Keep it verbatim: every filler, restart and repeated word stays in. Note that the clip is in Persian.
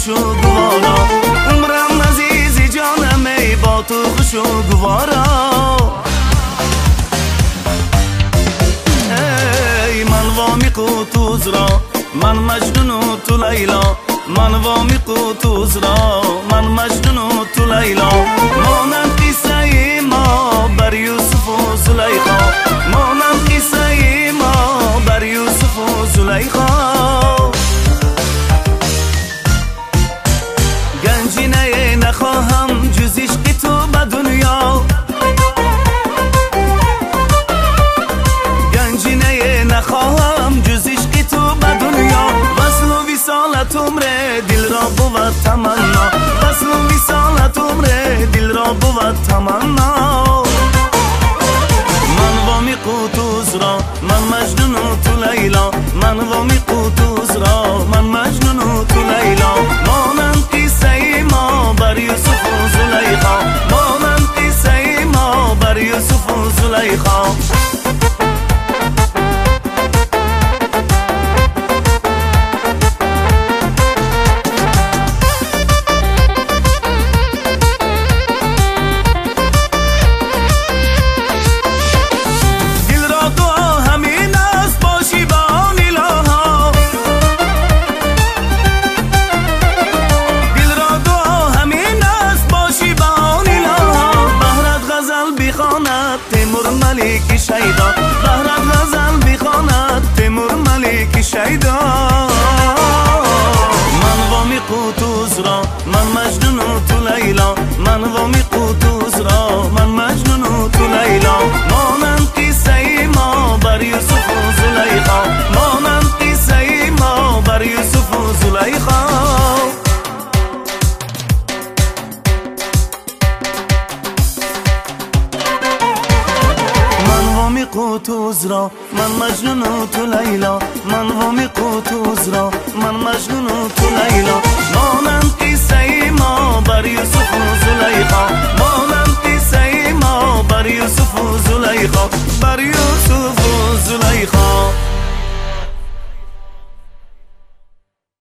خوش و گوارا، عمرم عزیزی جانم ای با تو خوش و گوارا. ای من وامی قوتوز را، من مجنون و تو لیلا، من وامی قوتوز را، من مجنون و تو لیلا. مانند قصه ما بر یوسف و زلیخا، مانند قصه ما بر یوسف و زلیخا. گنجینه نخواهم جز عشق تو به دنیا، گنجینه نخواهم جز عشق تو به دنیا. وصل و وصالت عمر دل را بود تمنا، وصل و وصالت عمر دل را بود تمنا. من وامی قوتوز را، من مجنون و تو لیلا، من وامی قوتوز را، من مجنون و تو لیلا. مانند قصه ما بر یوسف و زلیخا، مانند قصه ما بر یوسف و زلیخا. تیمور ملک شیدا، بهرت غزل بخواند تیمور ملک شیدا. من وامی قوتوز را، من مجنون و تو لیلا، من وامی قوتوز را، من مجنون و تو لیلا. مانند قصه ما بر یوسف و زلیخا، مانند قصه ما بر یوسف و زلیخا. قوتوز را، من مجنون و تو لیلا، من وامی قوتوز را، من مجنون و تو لیلا. مانند قصه ما بر یوسف و زلیخا.